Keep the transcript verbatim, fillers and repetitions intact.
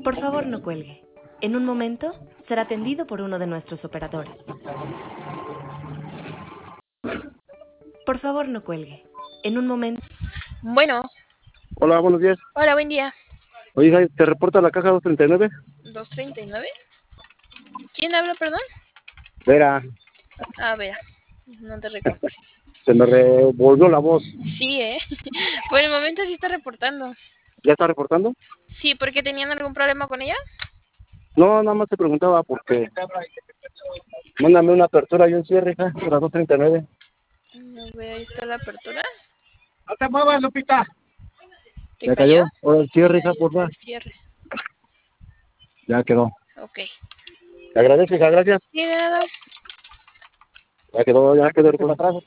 Por favor, no cuelgue. En un momento será atendido por uno de nuestros operadores. Por favor, no cuelgue. En un momento... Bueno. Hola, buenos días. Hola, buen día. Oiga, ¿te reporta la caja dos treinta y nueve? ¿dos treinta y nueve? ¿Quién habla, perdón? Vera. Ah, Vera. No te recuerdo. Se me revolvió la voz. Sí, ¿eh? Por el momento sí está reportando. ¿Ya está reportando? Sí, ¿porque tenían algún problema con ella? No, nada más te preguntaba porque... Mándame una apertura y un cierre, hija, para dos treinta y nueve. No veo, ahí está la apertura. No te muevas, Lupita. ¿Te ¿Ya cayó? cayó? Ahora el cierre, hija, por favor. El cierre. Ya quedó. Ok. Te agradezco, hija, gracias. Sí, de nada. Ya quedó, ya quedó el atrás.